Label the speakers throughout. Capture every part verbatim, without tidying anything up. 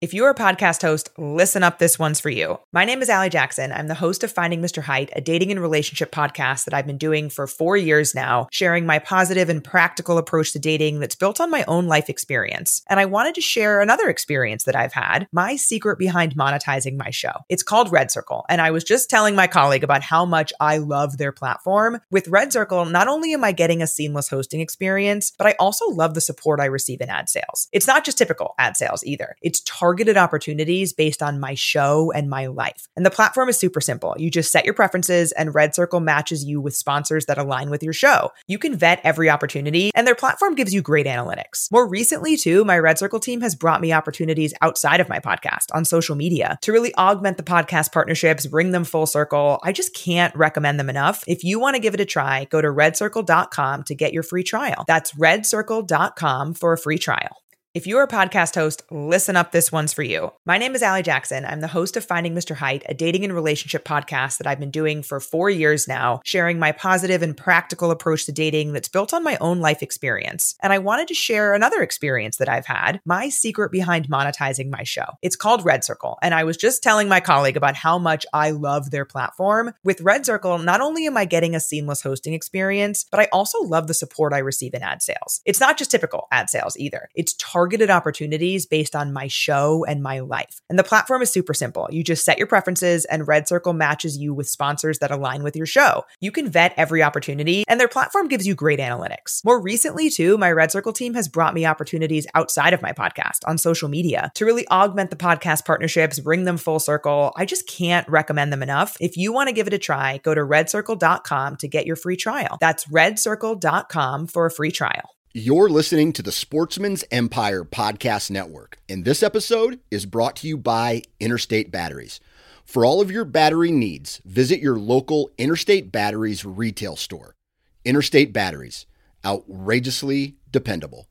Speaker 1: If you're a podcast host, listen up, this one's for you. My name is Allie Jackson. I'm the host of Finding Mister Height, a dating and relationship podcast that I've been doing for four years now, sharing my positive and practical approach to dating that's built on my own life experience. And I wanted to share another experience that I've had, my secret behind monetizing my show. It's called Red Circle, and I was just telling my colleague about how much I love their platform. With Red Circle, not only am I getting a seamless hosting experience, but I also love the support I receive in ad sales. It's not just typical ad sales either. It's targeted targeted opportunities based on my show and my life. And the platform is super simple. You just set your preferences and Red Circle matches you with sponsors that align with your show. You can vet every opportunity and their platform gives you great analytics. More recently too, my Red Circle team has brought me opportunities outside of my podcast on social media to really augment the podcast partnerships, bring them full circle. I just can't recommend them enough. If you want to give it a try, go to red circle dot com to get your free trial. That's red circle dot com for a free trial. If you're a podcast host, listen up, this one's for you. My name is Allie Jackson. I'm the host of Finding Mister Height, a dating and relationship podcast that I've been doing for four years now, sharing my positive and practical approach to dating that's built on my own life experience. And I wanted to share another experience that I've had, my secret behind monetizing my show. It's called Red Circle, and I was just telling my colleague about how much I love their platform. With Red Circle, not only am I getting a seamless hosting experience, but I also love the support I receive in ad sales. It's not just typical ad sales either. It's targeted targeted opportunities based on my show and my life. And the platform is super simple. You just set your preferences and Red Circle matches you with sponsors that align with your show. You can vet every opportunity and their platform gives you great analytics. More recently too, my Red Circle team has brought me opportunities outside of my podcast on social media to really augment the podcast partnerships, bring them full circle. I just can't recommend them enough. If you want to give it a try, go to red circle dot com to get your free trial. That's red circle dot com for a free trial.
Speaker 2: You're listening to the Sportsman's Empire Podcast Network, and this episode is brought to you by Interstate Batteries. For all of your battery needs, visit your local Interstate Batteries retail store. Interstate Batteries, outrageously dependable.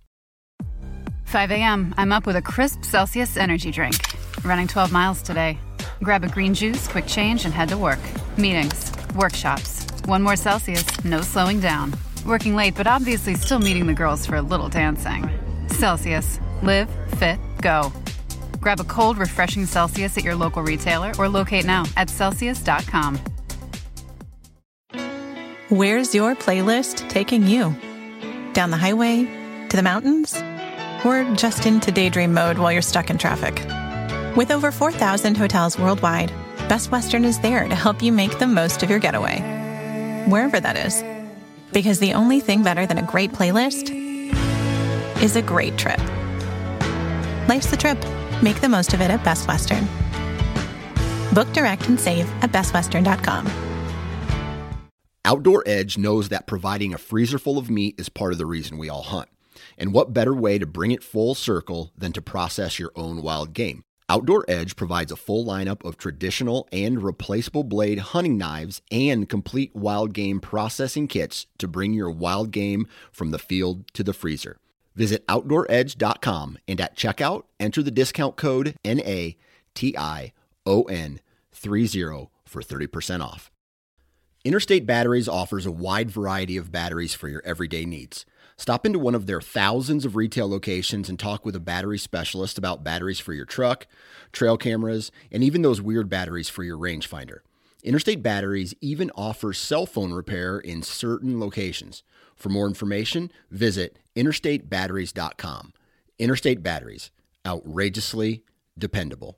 Speaker 3: five a.m., I'm up with a crisp Celsius energy drink. Running twelve miles today. Grab a green juice, quick change, and head to work. Meetings, workshops. One more Celsius, no slowing down. Working late, but obviously still meeting the girls for a little dancing. Celsius. Live, fit, go. Grab a cold, refreshing Celsius at your local retailer or locate now at celsius dot com.
Speaker 4: Where's your playlist taking you? Down the highway? To the mountains? Or just into daydream mode while you're stuck in traffic? With over four thousand hotels worldwide, Best Western is there to help you make the most of your getaway. Wherever that is. Because the only thing better than a great playlist is a great trip. Life's the trip. Make the most of it at Best Western. Book direct and save at best western dot com.
Speaker 2: Outdoor Edge knows that providing a freezer full of meat is part of the reason we all hunt. And what better way to bring it full circle than to process your own wild game? Outdoor Edge provides a full lineup of traditional and replaceable blade hunting knives and complete wild game processing kits to bring your wild game from the field to the freezer. Visit outdoor edge dot com and at checkout, enter the discount code N A T I O N thirty for thirty percent off. Interstate Batteries offers a wide variety of batteries for your everyday needs. Stop into one of their thousands of retail locations and talk with a battery specialist about batteries for your truck, trail cameras, and even those weird batteries for your rangefinder. Interstate Batteries even offers cell phone repair in certain locations. For more information, visit interstate batteries dot com. Interstate Batteries, outrageously dependable.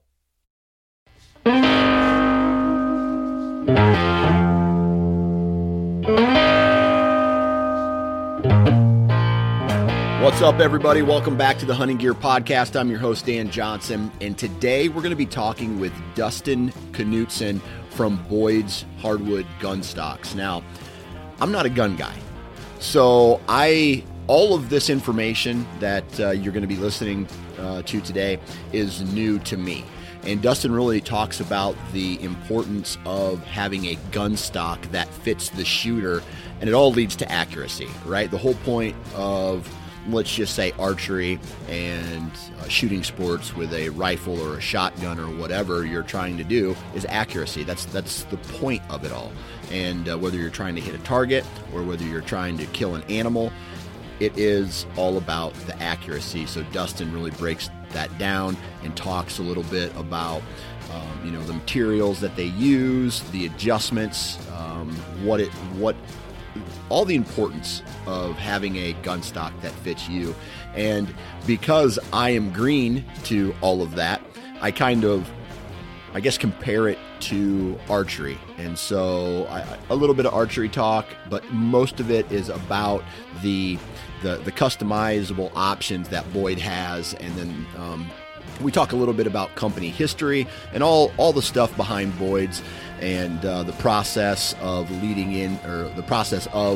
Speaker 2: What's up, everybody? Welcome back to the Hunting Gear Podcast. I'm your host, Dan Johnson, and today we're going to be talking with Dustin Knutson from Boyd's Hardwood Gun Stocks. Now, I'm not a gun guy, so I all of this information that uh, you're going to be listening uh, to today is new to me. And Dustin really talks about the importance of having a gun stock that fits the shooter, and it all leads to accuracy, right? The whole point of, let's just say, archery and uh, shooting sports with a rifle or a shotgun or whatever you're trying to do is accuracy. That's that's the point of it all. And uh, whether you're trying to hit a target or whether you're trying to kill an animal, it is all about the accuracy. So Dustin really breaks that down and talks a little bit about um, you know, the materials that they use, the adjustments, um, what it what all the importance of having a gun stock that fits you. And because I am green to all of that, I kind of, I guess, compare it to archery. And so I, a little bit of archery talk, but most of it is about the the, the customizable options that Boyd has. And then um, we talk a little bit about company history and all, all the stuff behind Boyd's and uh, the process of leading in, or the process of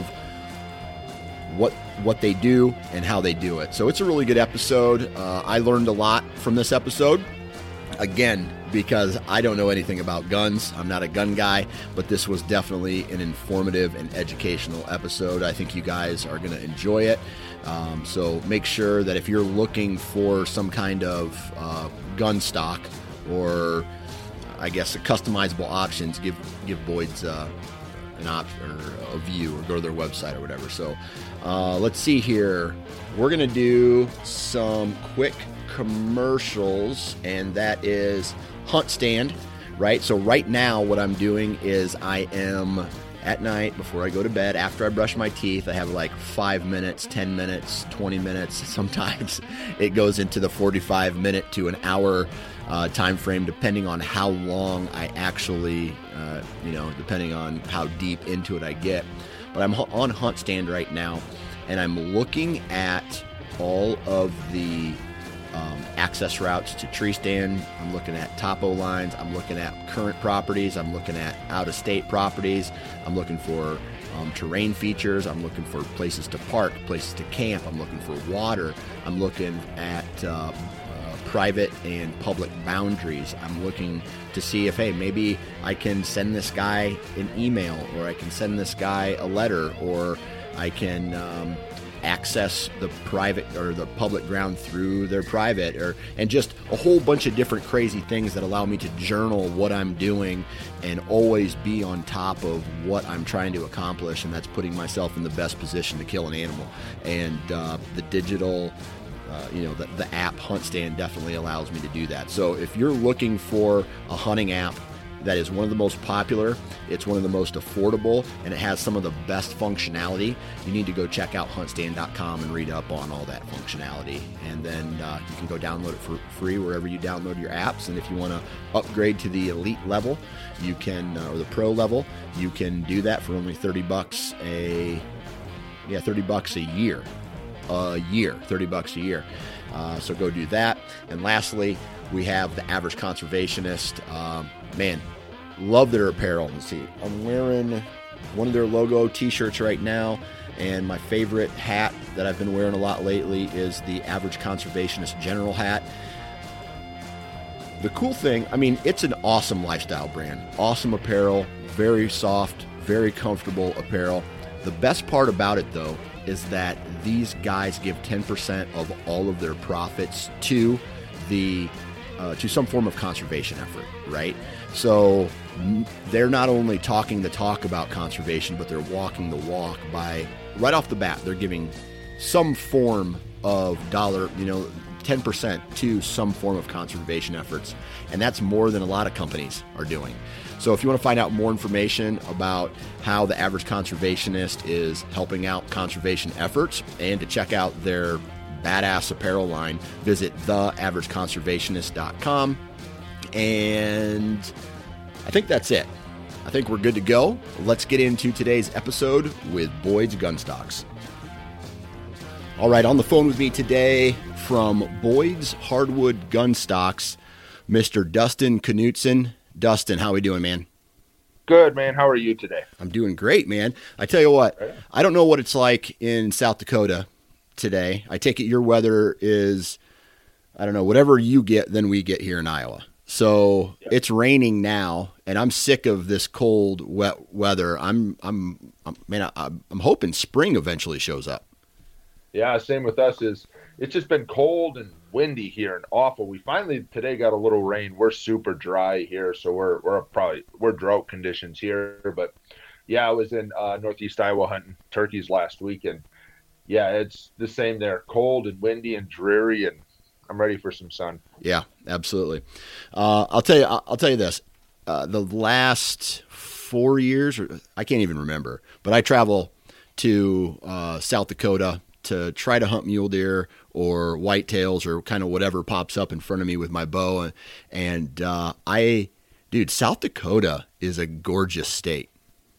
Speaker 2: what what they do and how they do it. So it's a really good episode. Uh, I learned a lot from this episode. Again, because I don't know anything about guns. I'm not a gun guy, but this was definitely an informative and educational episode. I think you guys are going to enjoy it. Um, so make sure that if you're looking for some kind of uh, gun stock, or I guess a customizable options, give give Boyd's uh, an option or a view, or go to their website or whatever. So uh, let's see here. We're going to do some quick commercials, and that is Hunt Stand, right? So right now what I'm doing is I am at night before I go to bed, after I brush my teeth, I have like five minutes, ten minutes, twenty minutes. Sometimes it goes into the forty-five minute to an hour uh, time frame, depending on how long I actually, uh, you know, depending on how deep into it I get. But I'm on Hunt Stand right now, and I'm looking at all of the Um, access routes to tree stand. I'm looking at topo lines. I'm looking at current properties. I'm looking at out-of-state properties. I'm looking for um, terrain features. I'm looking for places to park, places to camp. I'm looking for water. I'm looking at uh, uh, private and public boundaries. I'm looking to see if, hey, maybe I can send this guy an email, or I can send this guy a letter, or I can um, access the private or the public ground through their private, or and just a whole bunch of different crazy things that allow me to journal what I'm doing and always be on top of what I'm trying to accomplish, and that's putting myself in the best position to kill an animal. And uh, the digital uh, you know the, the app Hunt Stand definitely allows me to do that. So if you're looking for a hunting app that is one of the most popular, it's one of the most affordable, and it has some of the best functionality, you need to go check out hunt stand dot com and read up on all that functionality. And then uh, you can go download it for free wherever you download your apps. And if you want to upgrade to the elite level, you can, uh, or the pro level, you can do that for only thirty bucks a, yeah, thirty bucks a year, a year, thirty bucks a year. Uh, so go do that. And lastly, we have the Average Conservationist. Um, man, love their apparel. Let's see, I'm wearing one of their logo t-shirts right now, and my favorite hat that I've been wearing a lot lately is the Average Conservationist General hat. The cool thing, I mean, it's an awesome lifestyle brand, awesome apparel, very soft, very comfortable apparel. The best part about it, though, is that these guys give ten percent of all of their profits to the Uh, to some form of conservation effort, right? So they're not only talking the talk about conservation, but they're walking the walk by, right off the bat, they're giving some form of dollar, you know, ten percent to some form of conservation efforts. And that's more than a lot of companies are doing. So if you want to find out more information about how the Average Conservationist is helping out conservation efforts, and to check out their badass apparel line, visit the average conservationist dot com. And I think that's it. I think we're good to go. Let's get into today's episode with Boyd's Gun Stocks. All right, on the phone with me today from Boyd's Hardwood Gun Stocks, Mister Dustin Knutson. Dustin, how are we doing, man?
Speaker 5: Good, man. How are you today?
Speaker 2: I'm doing great, man. I tell you what, I don't know what it's like in South Dakota today. I take it your weather is, I don't know, whatever you get than we get here in Iowa. So yep. It's raining now, and I'm sick of this cold, wet weather. I'm, I'm, I'm man, I, I'm hoping spring eventually shows up.
Speaker 5: Yeah, same with us. Is it's just been cold and windy here and awful. We finally today got a little rain. We're super dry here, so we're we're probably we're drought conditions here. But yeah, I was in uh, Northeast Iowa hunting turkeys last week, and yeah, it's the same there. Cold and windy and dreary, and I'm ready for some sun.
Speaker 2: Yeah, absolutely. Uh, I'll tell you, I'll, I'll tell you this, uh, the last four years, or I can't even remember, but I travel to uh, South Dakota to try to hunt mule deer or whitetails or kind of whatever pops up in front of me with my bow. And, and uh, I, dude, South Dakota is a gorgeous state.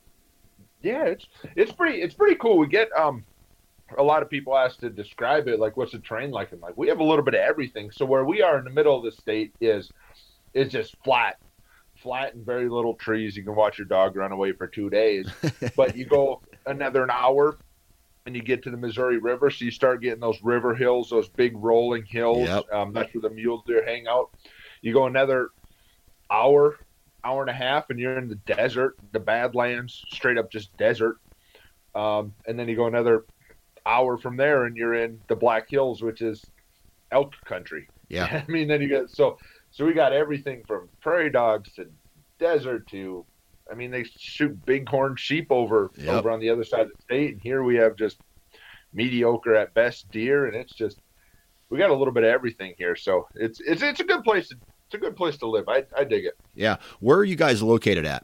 Speaker 5: Yeah, it's it's pretty it's pretty cool. We get um a lot of people ask to describe it, like what's the terrain like? And like we have a little bit of everything. So where we are in the middle of the state is is just flat, flat and very little trees. You can watch your dog run away for two days. But you go another an hour and you get to the Missouri River, so you start getting those river hills, those big rolling hills.
Speaker 2: Yep.
Speaker 5: Um, that's where the mule deer hang out. You go another hour. hour and a half and you're in the desert, the Badlands, straight up just desert. Um, and then you go another hour from there and you're in the Black Hills, which is elk country.
Speaker 2: Yeah.
Speaker 5: I mean, then you get, so, so we got everything from prairie dogs to desert to, I mean, they shoot bighorn sheep over,
Speaker 2: Yep.
Speaker 5: over on the other side of the state. And here we have just mediocre at best deer. And it's just, we got a little bit of everything here. So it's, it's, it's a good place to, It's a good place to live. I, I dig it.
Speaker 2: Yeah. Where are you guys located at?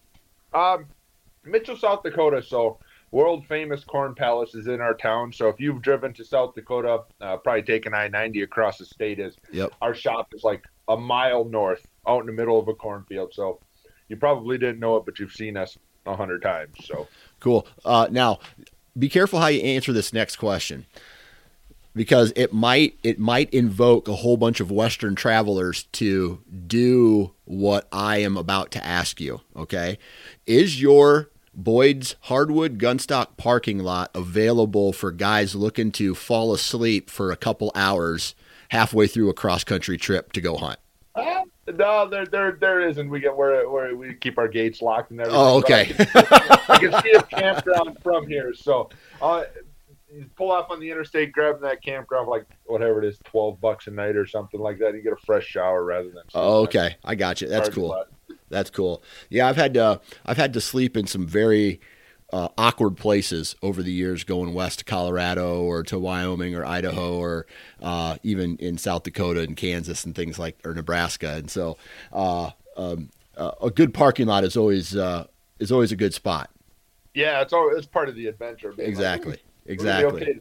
Speaker 5: Um, Mitchell, South Dakota. So world famous Corn Palace is in our town. So if you've driven to South Dakota, uh, probably taking I ninety across the state is
Speaker 2: Yep.
Speaker 5: our shop is like a mile north out in the middle of a cornfield. So you probably didn't know it, but you've seen us a hundred times. So
Speaker 2: Cool. Uh, now be careful how you answer this next question, because it might it might invoke a whole bunch of Western travelers to do what I am about to ask you, okay? Is your Boyd's Hardwood Gunstock parking lot available for guys looking to fall asleep for a couple hours halfway through a cross-country trip to go hunt?
Speaker 5: uh, no, there there there isn't. We get where where we keep our gates locked and everything.
Speaker 2: Oh, okay.
Speaker 5: I can, I can see a campground from here. So uh you pull off on the interstate, grab that campground, like whatever it is, twelve bucks a night or something like that. You get a fresh shower rather than.
Speaker 2: Oh, okay. I got you. That's cool. That's cool. Yeah, I've had to I've had to sleep in some very uh, awkward places over the years, going west to Colorado or to Wyoming or Idaho or uh, even in South Dakota and Kansas and things like or Nebraska. And so, uh, um, uh, a good parking lot is always uh, is always a good spot.
Speaker 5: Yeah, it's all it's part of the adventure. Man.
Speaker 2: Exactly.
Speaker 5: Like,
Speaker 2: Exactly.
Speaker 5: okay.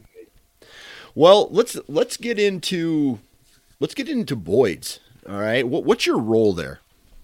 Speaker 2: Well, let's let's get into let's get into Boyd's. All right. What, what's your role there?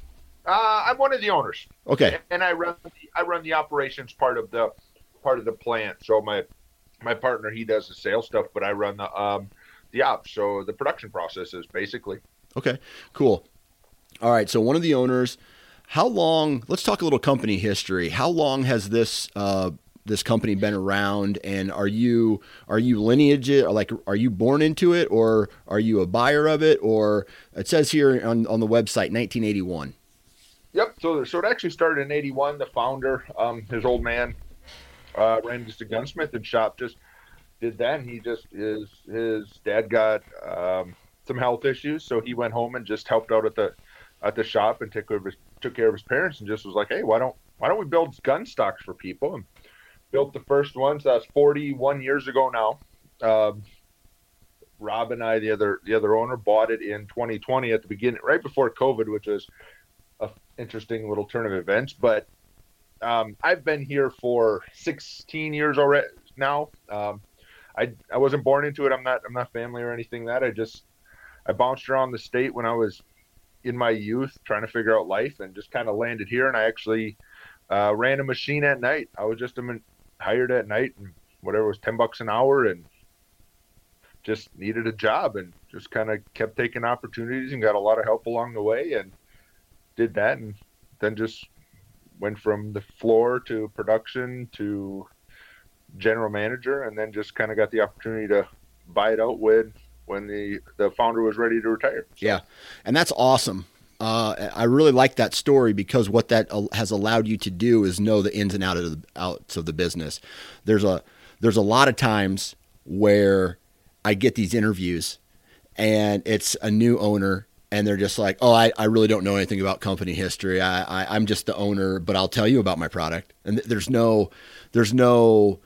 Speaker 5: Uh, I'm one of the owners.
Speaker 2: Okay.
Speaker 5: And I run the, I run the operations part of the part of the plant. So my my partner, he does the sales stuff, but I run the um the ops. So the production processes basically.
Speaker 2: Okay. Cool. All right. So one of the owners. How long? Let's talk a little company history. How long has this uh, this company been around, and are you are you lineage it, or like are you born into it, or are you a buyer of it, or it says here on, on the website nineteen eighty-one.
Speaker 5: Yep. So so it actually started in eighty-one. The founder, um, his old man, uh, ran just a gunsmith and shop. Just did that. And he just his his dad got um, some health issues, so he went home and just helped out at the at the shop and took care of his took care of his parents, and just was like, hey, why don't why don't we build gun stocks for people? And built the first ones. That's forty-one years ago now. Um, Rob and I, the other the other owner, bought it in twenty twenty at the beginning, right before COVID, which was a interesting little turn of events. But um, I've been here for sixteen years already now. Um, I I wasn't born into it. I'm not I'm not family or anything. That I just I bounced around the state when I was in my youth, trying to figure out life, and just kind of landed here. And I actually uh, ran a machine at night. I was just a, hired at night, and whatever was ten bucks an hour, and just needed a job, and just kind of kept taking opportunities and got a lot of help along the way, and did that, and then just went from the floor to production to general manager, and then just kind of got the opportunity to buy it out when when the the founder was ready to retire. So.
Speaker 2: Yeah, and that's awesome. Uh, I really like that story, because what that has allowed you to do is know the ins and outs of the, outs of the business. There's a there's a lot of times where I get these interviews and it's a new owner and they're just like, oh, I, I really don't know anything about company history. I, I, I'm just the owner, but I'll tell you about my product. And there's no, there's no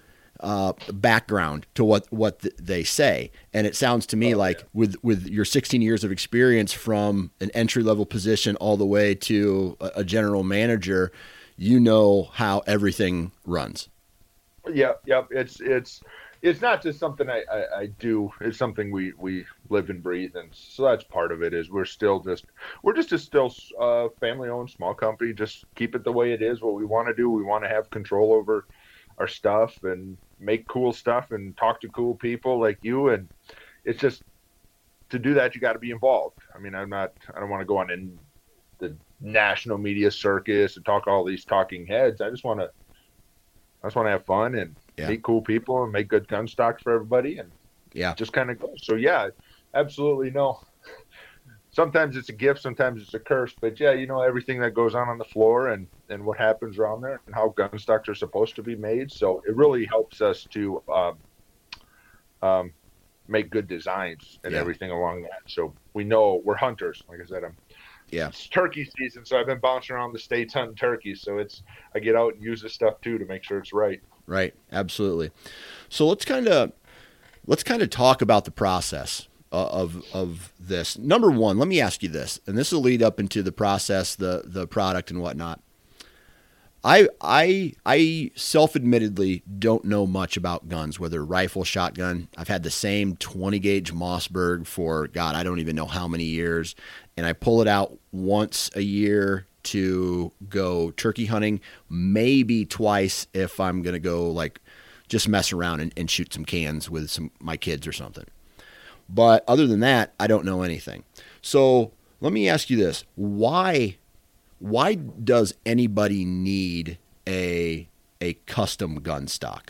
Speaker 2: uh, background to what, what th- they say. And it sounds to me oh, like yeah. with, with your sixteen years of experience from an entry level position all the way to a, a general manager, you know how everything runs.
Speaker 5: Yep. Yep. It's, it's, it's not just something I, I, I do. It's something we, we live and breathe. And so that's part of it is we're still just, we're just a still uh, family owned small company. Just keep it the way it is. What we want to do, we want to have control over our stuff and make cool stuff and talk to cool people like you. And it's just, to do that, you got to be involved. I mean, I'm not, I don't want to go on in the national media circus and talk all these talking heads. I just want to, I just want to have fun and yeah. meet cool people and make good gun stocks for everybody. And
Speaker 2: yeah,
Speaker 5: just kind of go. So yeah, absolutely. No, sometimes it's a gift, sometimes it's a curse, but yeah, you know, everything that goes on on the floor and, and what happens around there and how gun stocks are supposed to be made. So it really helps us to, um, um, make good designs and yeah. everything along that. So we know we're hunters. Like I said, I'm,
Speaker 2: yeah,
Speaker 5: it's turkey season. So I've been bouncing around the States hunting turkeys. So it's, I get out and use this stuff too, to make sure it's right.
Speaker 2: Right. Absolutely. So let's kind of, let's kind of talk about the process of, of this. Number one, let me ask you this, and this will lead up into the process, the, the product and whatnot. I, I, I self-admittedly don't know much about guns, whether rifle, shotgun. I've had the same twenty gauge Mossberg for, God, I don't even know how many years. And I pull it out once a year to go turkey hunting, maybe twice if I'm going to go like just mess around and, and shoot some cans with some my kids or something. But other than that, I don't know anything. So let me ask you this. Why Why does anybody need a a custom gun stock?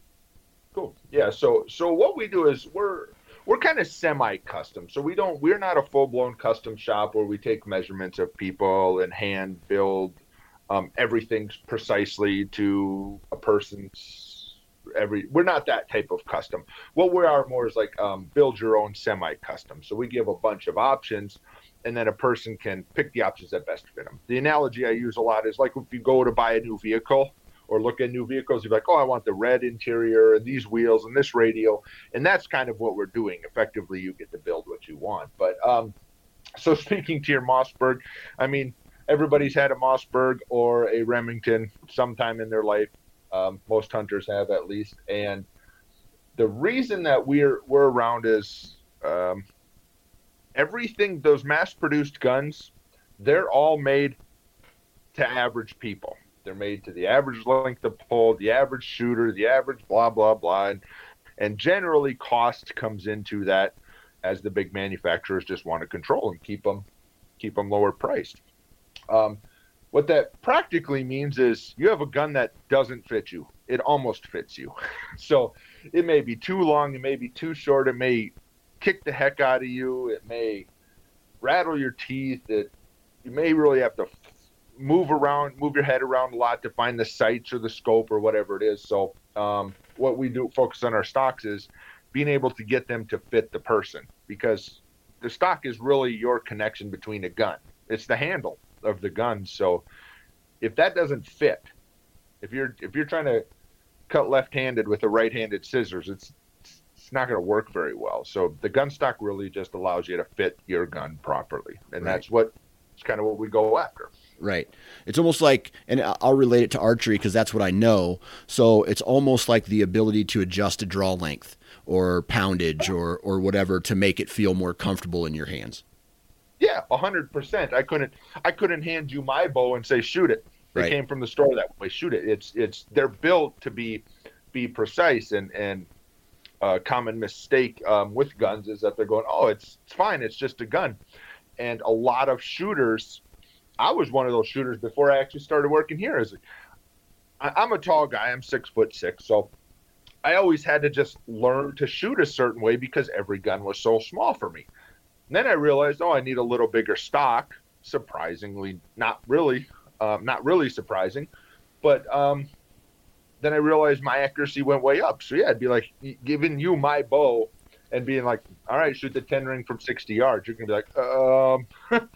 Speaker 5: Cool. Yeah. So so what we do is we're we're kind of semi-custom. So we don't we're not a full-blown custom shop where we take measurements of people and hand build um, everything precisely to a person's every. We're not that type of custom. What we are more is like um, build your own semi-custom. So we give a bunch of options, and then a person can pick the options that best fit them. The analogy I use a lot is like if you go to buy a new vehicle or look at new vehicles, you're like, oh, I want the red interior and these wheels and this radio. And that's kind of what we're doing. Effectively, you get to build what you want. But um, so speaking to your Mossberg, I mean, everybody's had a Mossberg or a Remington sometime in their life. Um, most hunters have at least. And the reason that we're, we're around is um, everything, those mass-produced guns, they're all made to average people. They're made to the average length of pull, the average shooter, the average blah, blah, blah. And, and generally cost comes into that as the big manufacturers just want to control them, keep them, keep them lower priced. Um, what that practically means is you have a gun that doesn't fit you. It almost fits you. So it may be too long. It may be too short. It may kick the heck out of you. It may rattle your teeth. It, you may really have to move around, move your head around a lot to find the sights or the scope or whatever it is. So um, what we do focus on our stocks is being able to get them to fit the person, because the stock is really your connection between a gun. It's the handle of the gun. So if that doesn't fit, if you're, if you're trying to cut left-handed with a right-handed scissors, it's, it's not going to work very well. So the gun stock really just allows you to fit your gun properly. And right. that's what, it's kind of what we go after.
Speaker 2: Right. It's almost like, and I'll relate it to archery because that's what I know. So it's almost like the ability to adjust a draw length or poundage or, or whatever to make it feel more comfortable in your hands.
Speaker 5: Yeah, a hundred percent. I couldn't, I couldn't hand you my bow and say, shoot it. They right. came from the store that way. Shoot it. It's, it's, they're built to be, be precise. And, and a common mistake um, with guns is that they're going, oh, it's, it's fine. It's just a gun. And a lot of shooters, I was one of those shooters before I actually started working here. As a, I'm a tall guy. I'm six foot six. So I always had to just learn to shoot a certain way because every gun was so small for me. And then I realized, oh, I need a little bigger stock. Surprisingly, not really, um, not really surprising. But um, then I realized my accuracy went way up. So yeah, I'd be like giving you my bow and being like, all right, shoot the ten ring from sixty yards. You're going to be like, um,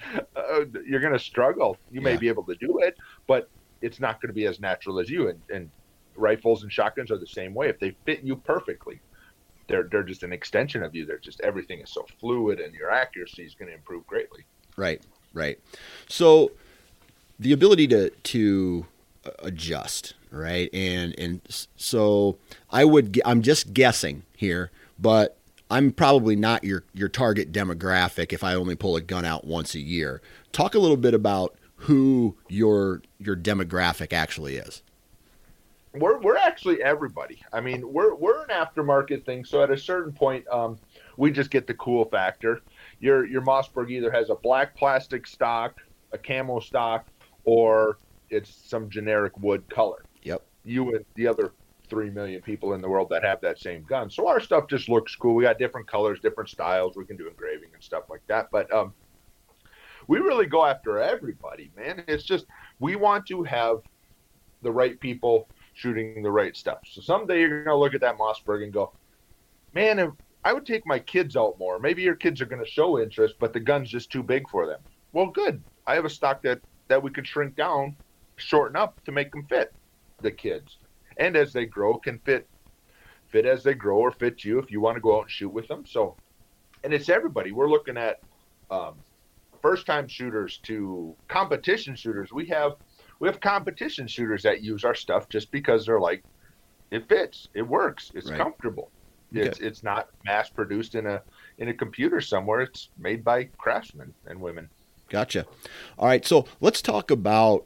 Speaker 5: uh, you're going to struggle. You may yeah. be able to do it, but it's not going to be as natural as you. And, and rifles and shotguns are the same way. If they fit you perfectly, they're they're just an extension of you. They're just, everything is so fluid, and your accuracy is going to improve greatly.
Speaker 2: Right, right. So the ability to to adjust, right? And and so I would I'm just guessing here, but I'm probably not your your target demographic if I only pull a gun out once a year. Talk a little bit about who your your demographic actually is.
Speaker 5: We're we're actually everybody. I mean, we're we're an aftermarket thing. So at a certain point, um, we just get the cool factor. Your your Mossberg either has a black plastic stock, a camo stock, or it's some generic wood color.
Speaker 2: Yep.
Speaker 5: You and the other three million people in the world that have that same gun. So our stuff just looks cool. We got different colors, different styles. We can do engraving and stuff like that. But um, we really go after everybody, man. It's just, we want to have the right people shooting the right stuff. So someday you're going to look at that Mossberg and go, man, if I would take my kids out more. Maybe your kids are going to show interest, but the gun's just too big for them. Well, good. I have a stock that, that we could shrink down, shorten up to make them fit the kids. And as they grow, can fit fit as they grow, or fit you if you want to go out and shoot with them. So, and it's everybody. We're looking at um, first-time shooters to competition shooters. We have we have competition shooters that use our stuff just because they're like, it fits, it works, it's
Speaker 2: right.
Speaker 5: comfortable.
Speaker 2: Okay.
Speaker 5: It's it's not mass produced in a in a computer somewhere. It's made by craftsmen and women.
Speaker 2: Gotcha. All right, so let's talk about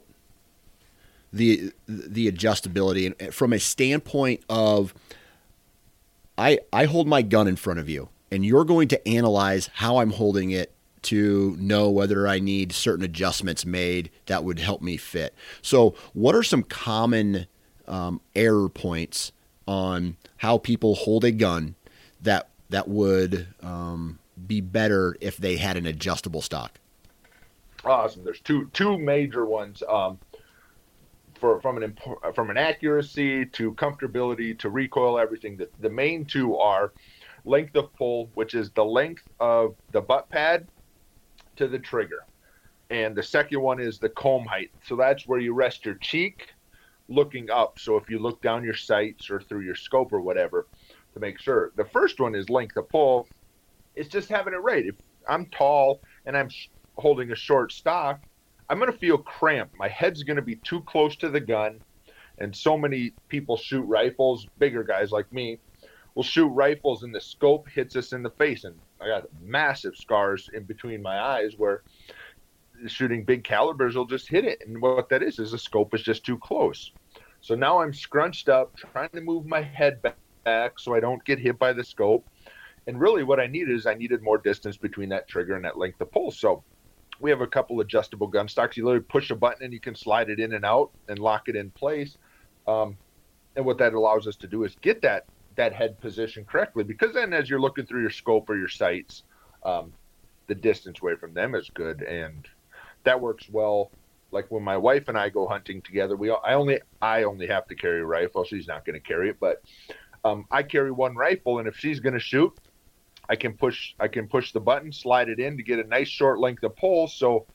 Speaker 2: the the adjustability, and from a standpoint of, I I hold my gun in front of you, and you're going to analyze how I'm holding it to know whether I need certain adjustments made that would help me fit. So what are some common um, error points on how people hold a gun that that would um, be better if they had an adjustable stock?
Speaker 5: Awesome. There's two two major ones. Um, for from an from an accuracy to comfortability to recoil, everything. The, the main two are length of pull, which is the length of the butt pad to the trigger, and the second one is the comb height. So that's where you rest your cheek looking up. So if you look down your sights or through your scope or whatever, to make sure. The first one is length of pull. It's just having it right. If I'm tall and I'm sh- holding a short stock, I'm going to feel cramped. My head's going to be too close to the gun. And so many people shoot rifles, bigger guys like me, will shoot rifles and the scope hits us in the face. And I got massive scars in between my eyes where shooting big calibers will just hit it. And what that is, is the scope is just too close. So now I'm scrunched up, trying to move my head back so I don't get hit by the scope. And really what I needed is I needed more distance between that trigger and that length of pull. So we have a couple adjustable gun stocks. You literally push a button and you can slide it in and out and lock it in place. Um, and what that allows us to do is get that that head position correctly, because then as you're looking through your scope or your sights, um, the distance away from them is good. And that works well. Like when my wife and I go hunting together, we I only I only have to carry a rifle. She's not going to carry it, but um, I carry one rifle, and if she's going to shoot, I can push I can push the button, slide it in to get a nice short length of pull, so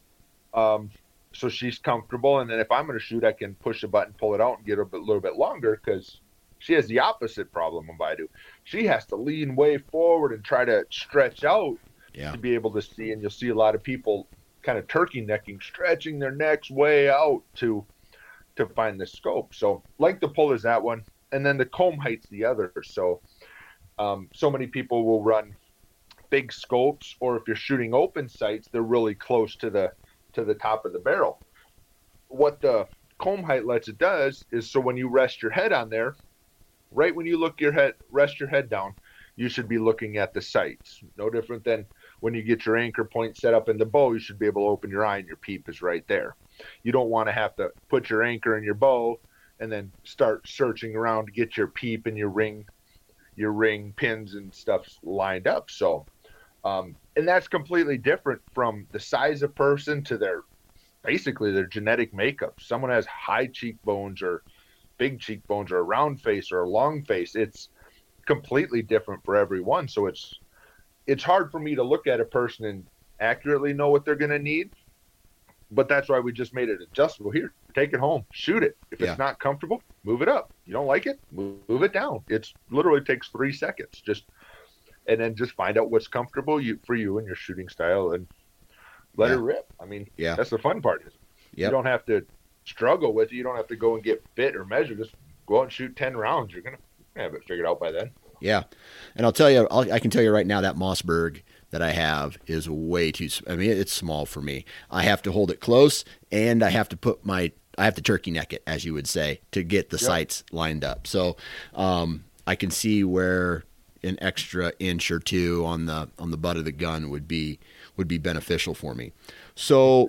Speaker 5: um, so she's comfortable. And then if I'm going to shoot, I can push the button, pull it out, and get a bit, little bit longer, because she has the opposite problem of I do. She has to lean way forward and try to stretch out
Speaker 2: yeah.
Speaker 5: to be able to see. And you'll see a lot of people kind of turkey necking, stretching their necks way out to to find the scope. So length of pull is that one, and then the comb height's the other. So um, so many people will run big scopes, or if you're shooting open sights, they're really close to the to the top of the barrel. What the comb height lets it does is, so when you rest your head on there, right when you look your head, rest your head down, you should be looking at the sights. No different than when you get your anchor point set up in the bow, you should be able to open your eye and your peep is right there. You don't want to have to put your anchor in your bow and then start searching around to get your peep and your ring, your ring pins and stuff lined up. So, um, and that's completely different from the size of person to their, basically their genetic makeup. Someone has high cheekbones or big cheekbones or a round face or a long face. It's completely different for everyone. So it's, it's hard for me to look at a person and accurately know what they're going to need. but that's why we just made it adjustable. Here, take it home, shoot it. If
Speaker 2: Yeah.
Speaker 5: it's not comfortable, move it up. You don't like it, move, move it down. It's literally takes three seconds. Just and then just find out what's comfortable you for you and your shooting style, and let
Speaker 2: Yeah.
Speaker 5: it rip. I mean,
Speaker 2: Yeah.
Speaker 5: that's the fun part. You
Speaker 2: Yep.
Speaker 5: don't have to struggle with it. You don't have to go and get fit or measure. Just go out and shoot ten rounds. You're gonna have it figured out by then.
Speaker 2: Yeah. And I'll tell you, I'll, I can tell you right now that Mossberg that I have is way too, I mean, it's small for me. I have to hold it close, and I have to put my, I have to turkey neck it, as you would say, to get the
Speaker 5: Yep.
Speaker 2: sights lined up. So um, I can see where an extra inch or two on the, on the butt of the gun would be, would be beneficial for me. So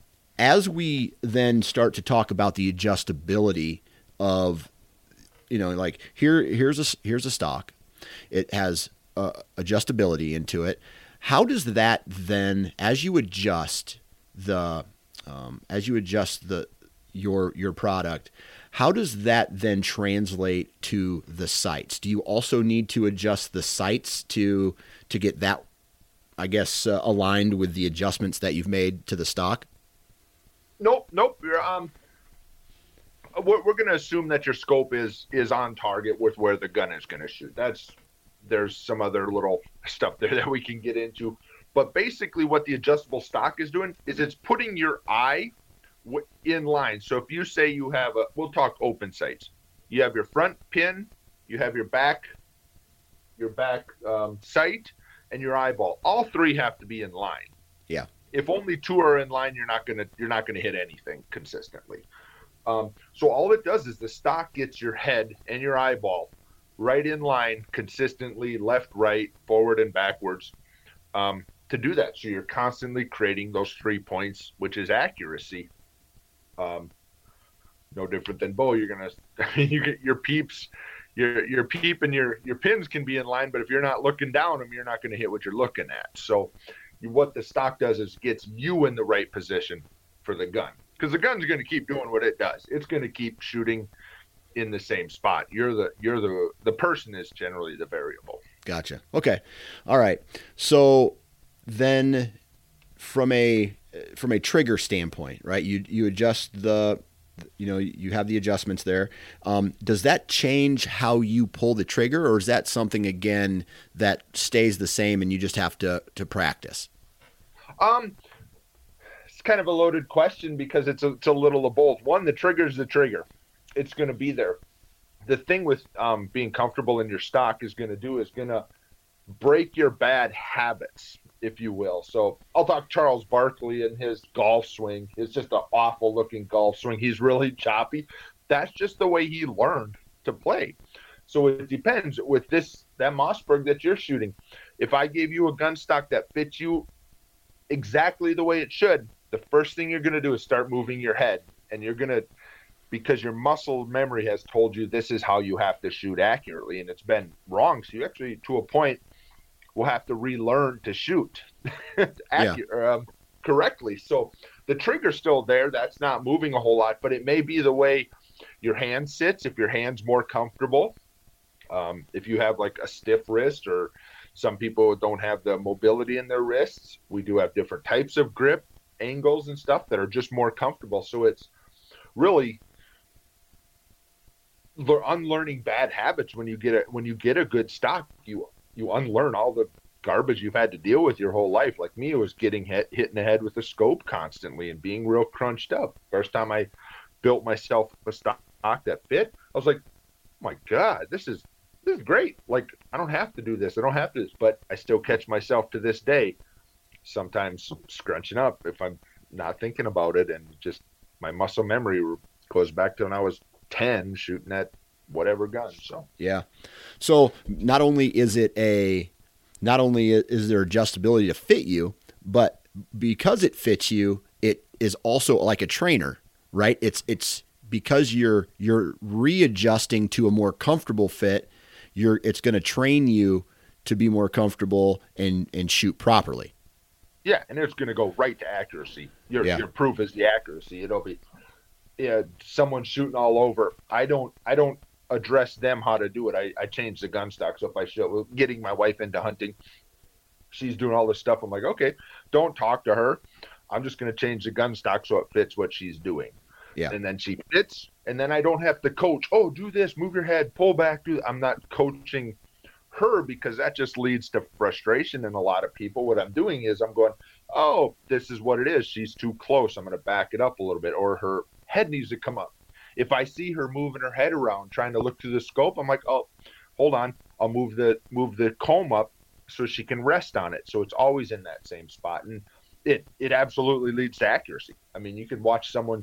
Speaker 2: as we then start to talk about the adjustability of, you know, like here, here's a, here's a stock. It has uh, adjustability into it. How does that then, as you adjust the, um, as you adjust the, your, your product, how does that then translate to the sights? Do you also need to adjust the sights to, to get that, I guess, uh, aligned with the adjustments that you've made to the stock?
Speaker 5: Nope, nope. You're, um, we're, we're going to assume that your scope is is on target with where the gun is going to shoot. That's there's some other little stuff there that we can get into, but basically what the adjustable stock is doing is it's putting your eye w- in line. So if you say you have a, we'll talk open sights. You have your front pin, you have your back, your back um, sight, and your eyeball. All three have to be in line.
Speaker 2: Yeah.
Speaker 5: If only two are in line, you're not gonna you're not gonna hit anything consistently. Um, so all it does is the stock gets your head and your eyeball right in line consistently, left, right, forward, and backwards. Um, to do that, so you're constantly creating those three points, which is accuracy. Um, no different than bow. You're gonna, I mean, you get your peeps, your your peep and your your pins can be in line, but if you're not looking down them, you're not gonna hit what you're looking at. So what the stock does is gets you in the right position for the gun, because the gun's going to keep doing what it does. It's going to keep shooting in the same spot. You're the you're the the person is generally the variable.
Speaker 2: Gotcha. Okay. All right. So then from a from a trigger standpoint, right? You you adjust the you know, you have the adjustments there. Um, does that change how you pull the trigger, or is that something again that stays the same and you just have to to practice?
Speaker 5: Um, it's kind of a loaded question because it's a, it's a little of both. One, the trigger is the trigger; it's going to be there. The thing with um, being comfortable in your stock is going to do is going to break your bad habits, if you will. So I'll talk Charles Barkley and his golf swing. It's just an awful looking golf swing. He's really choppy. That's just the way he learned to play. So it depends with this, that Mossberg that you're shooting. If I gave you a gun stock that fits you exactly the way it should, the first thing you're going to do is start moving your head, and you're going to, because your muscle memory has told you this is how you have to shoot accurately, and it's been wrong. So you actually, to a point, will have to relearn to shoot Accu- yeah. um, correctly. So the trigger's still there. That's not moving a whole lot, but it may be the way your hand sits. If your hand's more comfortable, um, if you have like a stiff wrist, or some people don't have the mobility in their wrists, we do have different types of grip angles and stuff that are just more comfortable. So it's really unlearning bad habits. When you get a, when you get a good stock, you you unlearn all the garbage you've had to deal with your whole life. Like me, it was getting hit, hit in the head with a scope constantly and being real crunched up. First time I built myself a stock that fit, I was like, oh my God, this is, this is great. Like, I don't have to do this. I don't have to, but I still catch myself to this day, sometimes scrunching up if I'm not thinking about it. And just my muscle memory goes back to when I was ten shooting at whatever gun. So,
Speaker 2: yeah. So not only is it a, not only is there adjustability to fit you, but because it fits you, it is also like a trainer, right? It's, it's because you're, you're readjusting to a more comfortable fit. You're, it's going to train you to be more comfortable and, and shoot properly.
Speaker 5: Yeah. And it's going to go right to accuracy. Your,
Speaker 2: yeah.
Speaker 5: your proof is the accuracy. It'll be, yeah, someone shooting all over. I don't, I don't address them how to do it. I, I change the gun stock. So if I show, getting my wife into hunting, she's doing all this stuff. I'm like, okay, don't talk to her. I'm just going to change the gun stock so it fits what she's doing.
Speaker 2: Yeah.
Speaker 5: And then she fits, and then I don't have to coach, oh, do this, move your head, pull back. Do I'm not coaching her, because that just leads to frustration in a lot of people. What I'm doing is I'm going, oh, this is what it is. She's too close. I'm going to back it up a little bit, or her head needs to come up. If I see her moving her head around trying to look through the scope, I'm like, oh, hold on. I'll move the move the comb up so she can rest on it. So it's always in that same spot. And it it absolutely leads to accuracy. I mean, you can watch someone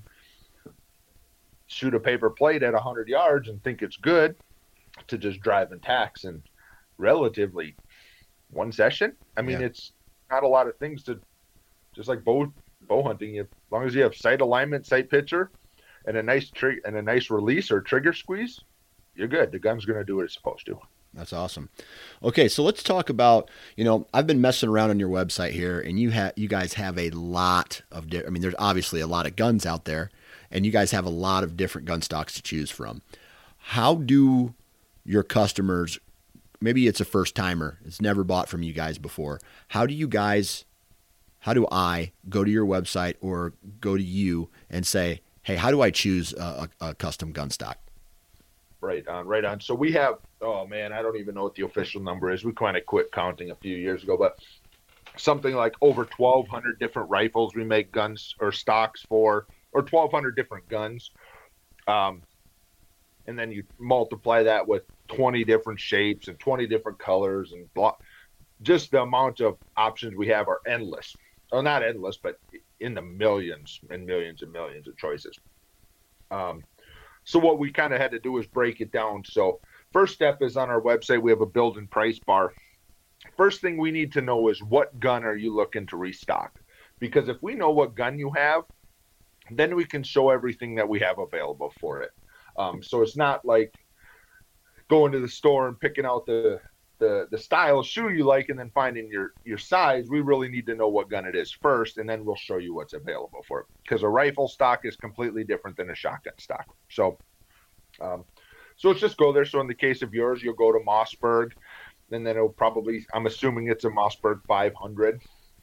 Speaker 5: shoot a paper plate at one hundred yards and think it's good, to just drive and tax in relatively one session. I mean,
Speaker 2: Yeah.
Speaker 5: it's not a lot of things to, just like bow bow hunting. You, as long as you have sight alignment, sight picture, and a nice trig and a nice release or trigger squeeze, you're good. The gun's going to do what it's supposed to.
Speaker 2: That's awesome. Okay, so let's talk about, you know, I've been messing around on your website here, and you have, you guys have a lot of, di- I mean, there's obviously a lot of guns out there, and you guys have a lot of different gun stocks to choose from. How do your customers, maybe it's a first timer, it's never bought from you guys before. How do you guys, how do I go to your website or go to you and say, hey, how do I choose a, a, a custom gun stock?
Speaker 5: Right on, right on. So we have, oh man, I don't even know what the official number is. We kind of quit counting a few years ago, but something like over twelve hundred different rifles we make guns or stocks for, or twelve hundred different guns. Um, and then you multiply that with twenty different shapes and twenty different colors, and blah, just the amount of options we have are endless. Well, not endless, but in the millions and millions and millions of choices. Um, so what we kind of had to do is break it down. So first step is on our website, we have a build and price bar. First thing we need to know is, what gun are you looking to restock? Because if we know what gun you have, then we can show everything that we have available for it. Um, so it's not like going to the store and picking out the, the, the style of shoe you like and then finding your, your size. We really need to know what gun it is first, and then we'll show you what's available for it. Because a rifle stock is completely different than a shotgun stock. So, um, so let's just go there. So in the case of yours, you'll go to Mossberg, and then it'll probably, I'm assuming it's a Mossberg five hundred.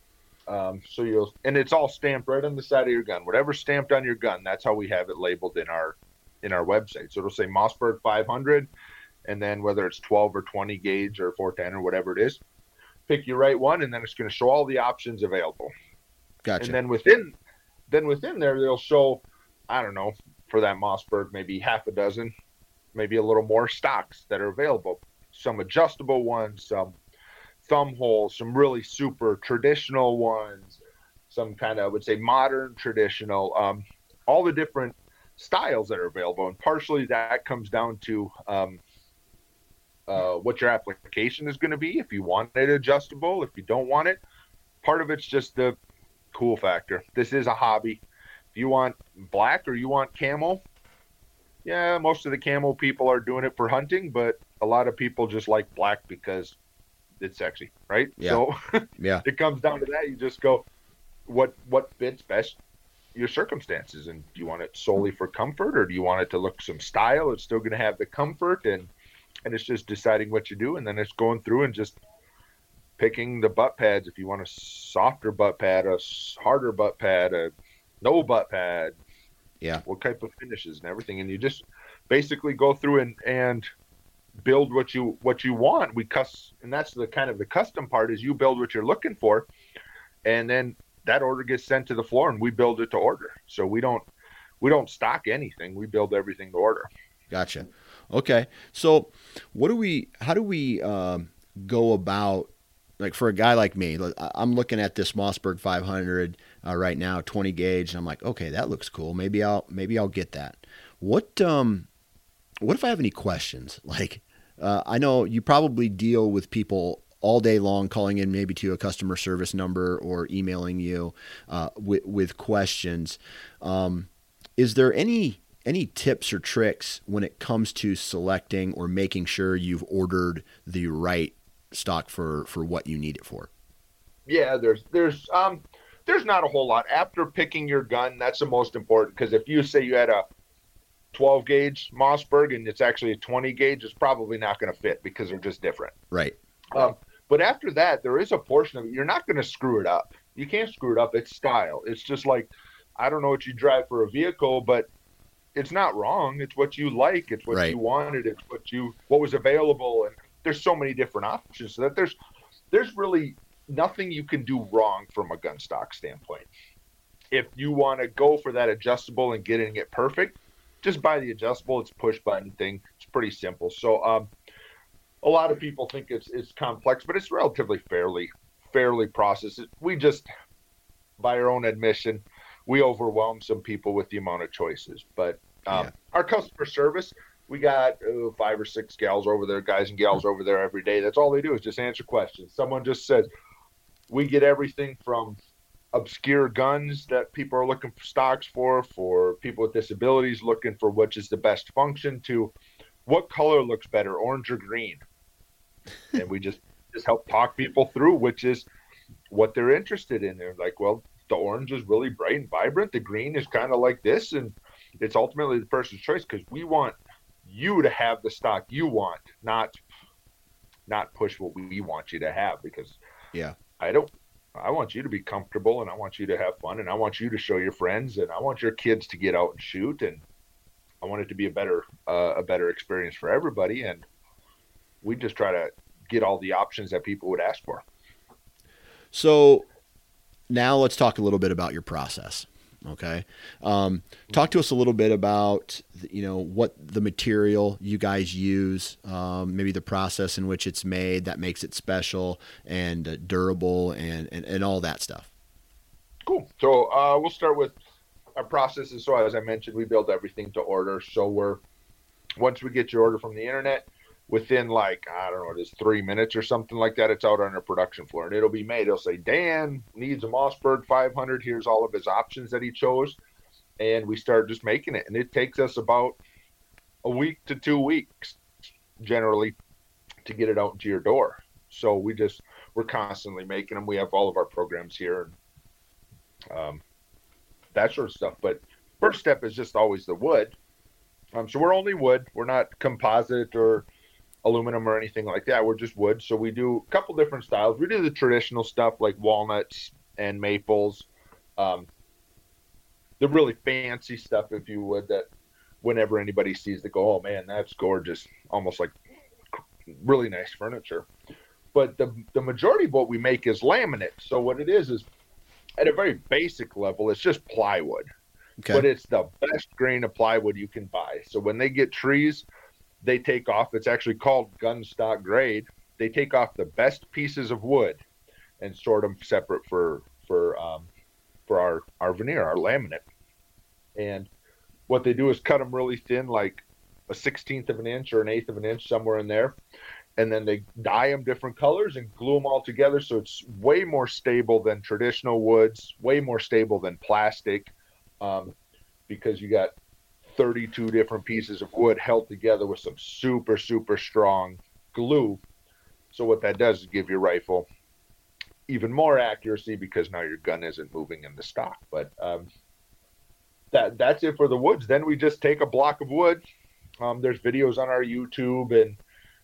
Speaker 5: Um, so you'll, and it's all stamped right on the side of your gun. Whatever's stamped on your gun, that's how we have it labeled in our, in our website. So it'll say Mossberg five hundred, and then whether it's twelve or twenty gauge or four ten or whatever it is, pick your right one, and then it's going to show all the options available.
Speaker 2: Gotcha.
Speaker 5: And then within, then within there, they'll show, I don't know, for that Mossberg, maybe half a dozen, maybe a little more stocks that are available. Some adjustable ones, some thumb holes, some really super traditional ones, some kind of, I would say, modern traditional, um, all the different styles that are available. And partially that comes down to um, uh, what your application is going to be. If you want it adjustable, if you don't want it, part of it's just the cool factor. This is a hobby. If you want black or you want camo, yeah, most of the camo people are doing it for hunting, but a lot of people just like black because it's sexy, right?
Speaker 2: Yeah.
Speaker 5: So
Speaker 2: Yeah.
Speaker 5: it comes down to that. You just go, what what fits best your circumstances, and do you want it solely for comfort, or do you want it to look some style? It's still going to have the comfort, and and it's just deciding what you do, and then it's going through and just picking the butt pads. If you want a softer butt pad, a harder butt pad, a no butt pad,
Speaker 2: Yeah.
Speaker 5: what type of finishes and everything, and you just basically go through and and build what you what you want. We cuss, and that's the kind of the custom part, is you build what you're looking for, and then that order gets sent to the floor, and we build it to order. So we don't we don't stock anything. We build everything to order.
Speaker 2: Gotcha. Okay. So what do we, how do we um, go about, like for a guy like me, I'm looking at this Mossberg five hundred uh, right now, twenty gauge, and I'm like, okay, that looks cool. Maybe I'll, maybe I'll get that. What, um, what if I have any questions? Like, uh, I know you probably deal with people all day long, calling in maybe to a customer service number or emailing you uh, with, with questions. Um, is there any, any tips or tricks when it comes to selecting or making sure you've ordered the right stock for, for what you need it for?
Speaker 5: Yeah, there's there's um there's not a whole lot after picking your gun. That's the most important, because if you say you had a twelve gauge Mossberg and it's actually a twenty gauge, it's probably not going to fit because they're just different.
Speaker 2: Right.
Speaker 5: Um, but after that, there is a portion of it you're not going to screw it up. You can't screw it up. It's style. It's just like, I don't know what you drive for a vehicle, but it's not wrong. It's what you like. It's what
Speaker 2: right.
Speaker 5: you wanted. It's what you, what was available. And there's so many different options so that there's, there's really nothing you can do wrong from a gun stock standpoint. If you want to go for that adjustable and getting it perfect, just buy the adjustable. It's a push button thing. It's pretty simple. So, um, a lot of people think it's, it's complex, but it's relatively fairly, fairly processed. We just, by our own admission, we overwhelm some people with the amount of choices. But um, yeah. Our customer service, we got uh, five or six gals over there, guys and gals over there every day. That's all they do is just answer questions. Someone just says, we get everything from obscure guns that people are looking for stocks for, for people with disabilities looking for which is the best function, to what color looks better, orange or green. And we just, just help talk people through which is what they're interested in. They're like, well, the orange is really bright and vibrant. The green is kind of like this. And it's ultimately the person's choice, because we want you to have the stock you want, not, not push what we want you to have, because
Speaker 2: yeah,
Speaker 5: I don't, I want you to be comfortable, and I want you to have fun, and I want you to show your friends, and I want your kids to get out and shoot. And I want it to be a better, uh, a better experience for everybody. And we just try to get all the options that people would ask for.
Speaker 2: So now let's talk a little bit about your process. Okay. Um, talk to us a little bit about, you know, what the material you guys use, um, maybe the process in which it's made that makes it special and uh, durable and, and, and all that stuff.
Speaker 5: Cool. So uh, we'll start with our processes. So as I mentioned, we build everything to order. So we're, once we get your order from the internet, within like, I don't know, it is three minutes or something like that, it's out on our production floor and it'll be made. It'll say, Dan needs a Mossberg five hundred. Here's all of his options that he chose. And we start just making it. And it takes us about a week to two weeks generally to get it out into your door. So we just, we're constantly making them. We have all of our programs here and um, that sort of stuff. But first step is just always the wood. Um, so we're only wood. We're not composite or aluminum or anything like that. We're just wood. So we do a couple different styles. We do the traditional stuff like walnuts and maples. Um, the really fancy stuff, if you would, that whenever anybody sees, they go, oh man, that's gorgeous. Almost like really nice furniture. But the, the majority of what we make is laminate. So what it is, is at a very basic level, it's just plywood. Okay. But it's the best grain of plywood you can buy. So when they get trees, they take off, it's actually called gun stock grade. They take off the best pieces of wood and sort them separate for, for, um, for our, our veneer, our laminate. And what they do is cut them really thin, like a sixteenth of an inch or an eighth of an inch, somewhere in there. And then they dye them different colors and glue them all together. So it's way more stable than traditional woods, way more stable than plastic, um, because you got thirty-two different pieces of wood held together with some super, super strong glue. So what that does is give your rifle even more accuracy, because now your gun isn't moving in the stock. But um, that that's it for the woods. Then we just take a block of wood. Um, there's videos on our YouTube and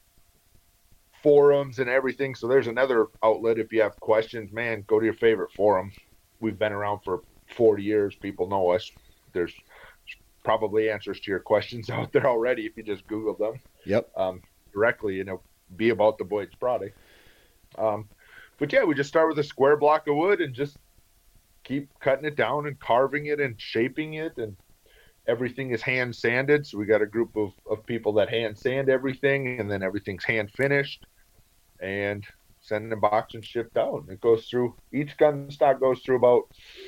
Speaker 5: forums and everything. So there's another outlet. If you have questions, man, go to your favorite forum. We've been around for forty years. People know us. There's probably answers to your questions out there already if you just Google them.
Speaker 2: Yep.
Speaker 5: Um, directly, you know, be about the Boyd's product. Um, but yeah, we just start with a square block of wood and just keep cutting it down and carving it and shaping it, and everything is hand sanded. So we got a group of, of people that hand sand everything, and then everything's hand finished and sent in a box and shipped out. And it goes through, each gun stock goes through about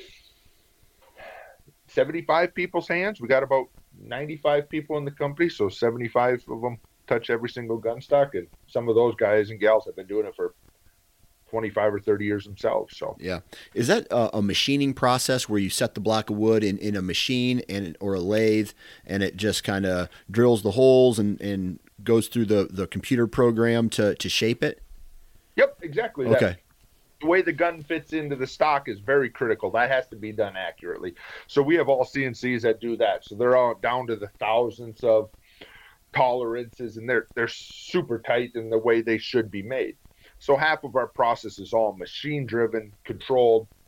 Speaker 5: seventy-five people's hands. We got about ninety-five people in the company, so seventy-five of them touch every single gun stock, and some of those guys and gals have been doing it for twenty-five or thirty years themselves. So
Speaker 2: yeah, is that a, a machining process where you set the block of wood in, in a machine and or a lathe, and it just kind of drills the holes and, and goes through the, the computer program to, to shape it?
Speaker 5: Yep, exactly.
Speaker 2: Okay.
Speaker 5: That. The way the gun fits into the stock is very critical. That has to be done accurately. So we have all C N Cs that do that. So they're all down to the thousandths of tolerances, and they're they're super tight in the way they should be made. So half of our process is all machine driven, controlled.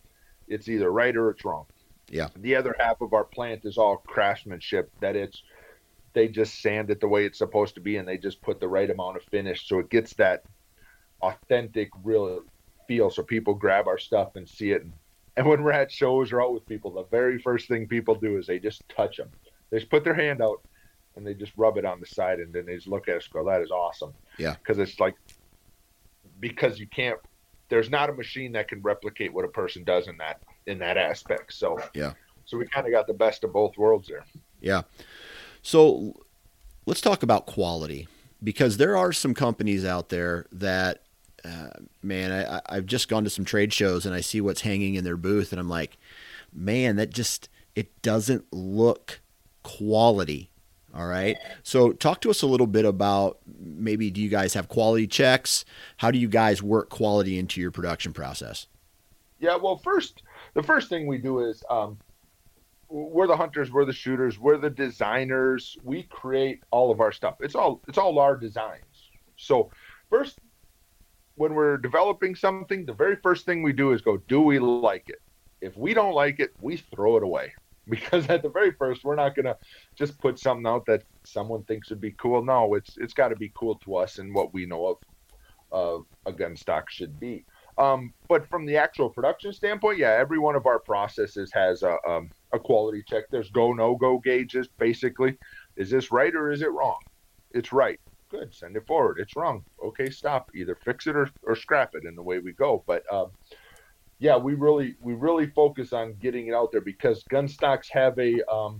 Speaker 5: It's either right or it's wrong.
Speaker 2: Yeah.
Speaker 5: The other half of our plant is all craftsmanship, that it's, they just sand it the way it's supposed to be, and they just put the right amount of finish. So it gets that authentic, real feel. So people grab our stuff and see it. And, and when we're at shows or out with people, the very first thing people do is they just touch them. They just put their hand out and they just rub it on the side, and then they just look at us and go, that is awesome.
Speaker 2: Yeah.
Speaker 5: Because it's like, because you can't, there's not a machine that can replicate what a person does in that, in that aspect. So,
Speaker 2: yeah.
Speaker 5: So we kind of got the best of both worlds there.
Speaker 2: Yeah. So let's talk about quality, because there are some companies out there that, uh, man, I, I've just gone to some trade shows and I see what's hanging in their booth and I'm like, man, that just, it doesn't look quality. All right. So talk to us a little bit about, maybe, do you guys have quality checks? How do you guys work quality into your production process?
Speaker 5: Yeah, well, first, the first thing we do is, um, we're the hunters, we're the shooters, we're the designers. We create all of our stuff. It's all, it's all our designs. So first, when we're developing something, the very first thing we do is go, do we like it? If we don't like it, we throw it away. Because at the very first, we're not going to just put something out that someone thinks would be cool. No, it's it's got to be cool to us and what we know of of a gun stock should be. Um, but from the actual production standpoint, yeah, every one of our processes has a, um, a quality check. There's go, no-go gauges, basically. Is this right or is it wrong? It's right. Good, send it forward. It's wrong. Okay, stop. Either fix it or, or scrap it, in the way we go. But um, yeah, we really we really focus on getting it out there, because gun stocks have a um,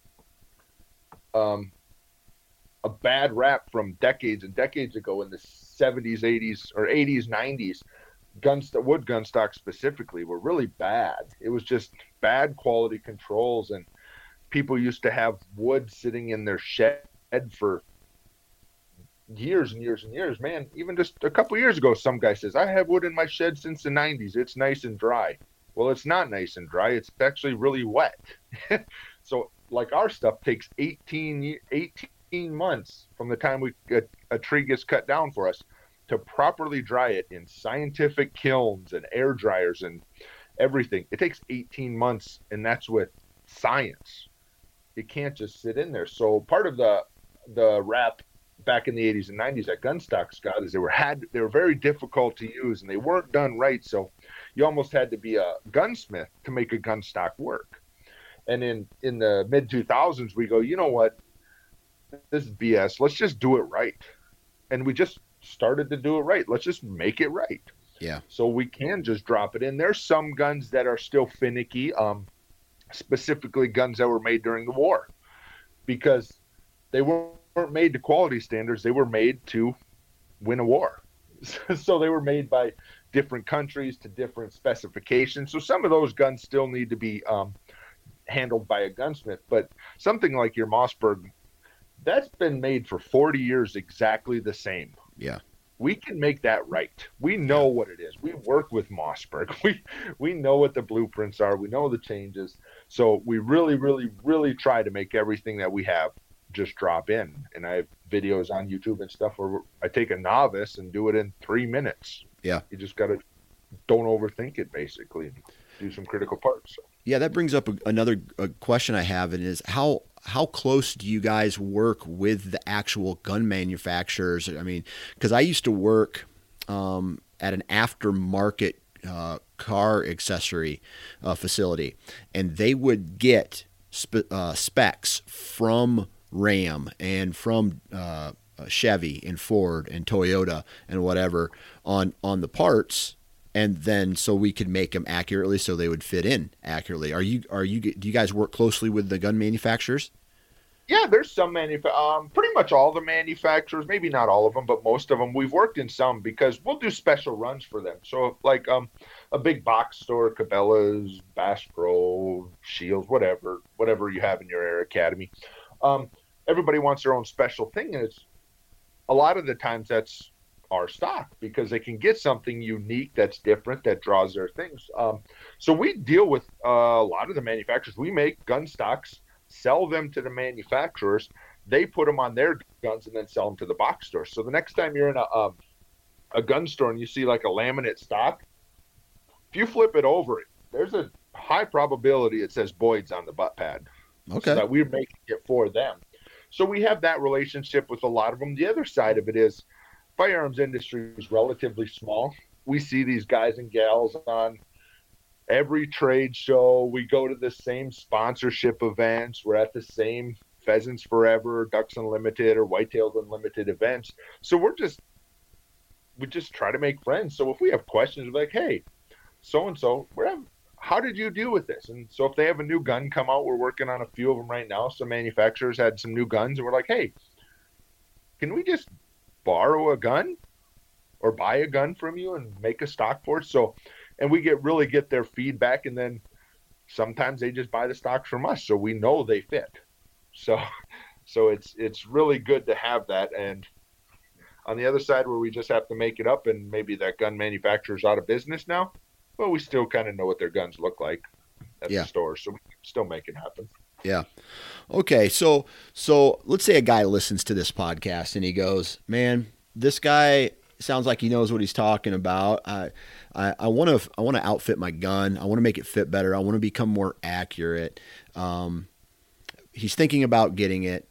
Speaker 5: um, a bad rap from decades and decades ago in the seventies, eighties, or eighties, nineties. Gun wood gun stocks specifically were really bad. It was just bad quality controls, and people used to have wood sitting in their shed for years and years and years. Man, even just a couple years ago, some guy says, I have wood in my shed since the nineties. It's nice and dry. Well, it's not nice and dry. It's actually really wet. So like our stuff takes eighteen, eighteen months from the time we a, a tree gets cut down for us to properly dry it in scientific kilns and air dryers and everything. It takes eighteen months, and that's with science. It can't just sit in there. So part of the the rap back in the eighties and nineties that gun stocks got is they were had they were very difficult to use, and they weren't done right. So you almost had to be a gunsmith to make a gun stock work. And in in the mid two thousands, we go, you know what, this is B S. Let's just do it right. And we just started to do it right. Let's just make it right.
Speaker 2: Yeah.
Speaker 5: So we can just drop it in. There's some guns that are still finicky, um, specifically guns that were made during the war, because they weren't made to quality standards. They were made to win a war. So they were made by different countries to different specifications. So some of those guns still need to be um, handled by a gunsmith. But something like your Mossberg, that's been made for forty years exactly the same.
Speaker 2: Yeah.
Speaker 5: We can make that right. We know what it is. We work with Mossberg. We we know what the blueprints are. We know the changes. So we really, really, really try to make everything that we have just drop in. And I have videos on YouTube and stuff where I take a novice and do it in three minutes.
Speaker 2: Yeah.
Speaker 5: You just got to don't overthink it, basically. Do some critical parts.
Speaker 2: Yeah, that brings up a, another a question I have, and is how how close do you guys work with the actual gun manufacturers? I mean, because I used to work um, at an aftermarket uh, car accessory uh, facility, and they would get spe- uh, specs from Ram and from uh, Chevy and Ford and Toyota and whatever on on the parts. And then so we could make them accurately, so they would fit in accurately. Are you, are you, do you guys work closely with the gun manufacturers?
Speaker 5: Yeah, there's some manufa- um, pretty much all the manufacturers, maybe not all of them, but most of them. We've worked in some because we'll do special runs for them. So like um, a big box store, Cabela's, Bass Pro, Shields, whatever, whatever you have in your Air Academy. Um, everybody wants their own special thing, and it's a lot of the times that's our stock, because they can get something unique that's different that draws their things. Um, so we deal with uh, a lot of the manufacturers. We make gun stocks, sell them to the manufacturers. They put them on their guns and then sell them to the box stores. So the next time you're in a um, a gun store and you see like a laminate stock, if you flip it over, there's a high probability it says Boyd's on the butt pad.
Speaker 2: Okay.
Speaker 5: So that we're making it for them. So we have that relationship with a lot of them. The other side of it is firearms industry is relatively small. We see these guys and gals on every trade show. We go to the same sponsorship events. We're at the same Pheasants Forever, Ducks Unlimited, or Whitetails Unlimited events. So we're just, we just try to make friends. So if we have questions, we're like, hey, so-and-so, we're having, how did you deal with this? And so if they have a new gun come out, we're working on a few of them right now. Some manufacturers had some new guns, and we're like, hey, can we just borrow a gun or buy a gun from you and make a stock for it? So, and we get really get their feedback, and then sometimes they just buy the stocks from us, so we know they fit. So, so it's it's really good to have that. And on the other side, where we just have to make it up, and maybe that gun manufacturer's out of business now, but we still kind of know what their guns look like at yeah. the store, so we can still make it happen.
Speaker 2: Yeah. Okay. So, so let's say a guy listens to this podcast and he goes, man, this guy sounds like he knows what he's talking about. I, I, I want to, I want to outfit my gun. I want to make it fit better. I want to become more accurate. Um, he's thinking about getting it.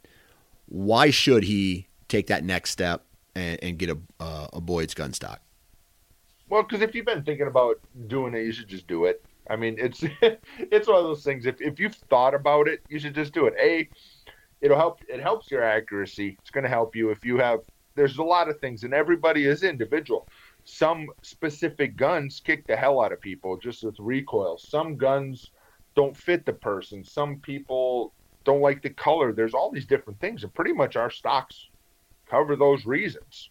Speaker 2: Why should he take that next step and, and get a, uh, a Boyd's gun stock?
Speaker 5: Well, because if you've been thinking about doing it, you should just do it. I mean, it's it's one of those things. If if you've thought about it, you should just do it. A, it'll help. It helps your accuracy. It's going to help you if you have. There's a lot of things, and everybody is individual. Some specific guns kick the hell out of people just with recoil. Some guns don't fit the person. Some people don't like the color. There's all these different things, and pretty much our stocks cover those reasons.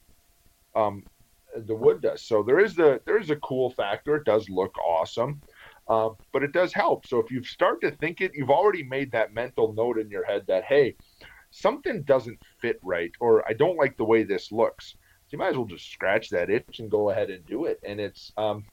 Speaker 5: Um, the wood does. So there is the there is a cool factor. It does look awesome. Uh, but it does help. So if you start to think it, you've already made that mental note in your head that, hey, something doesn't fit right, or I don't like the way this looks. So you might as well just scratch that itch and go ahead and do it. And it's, um,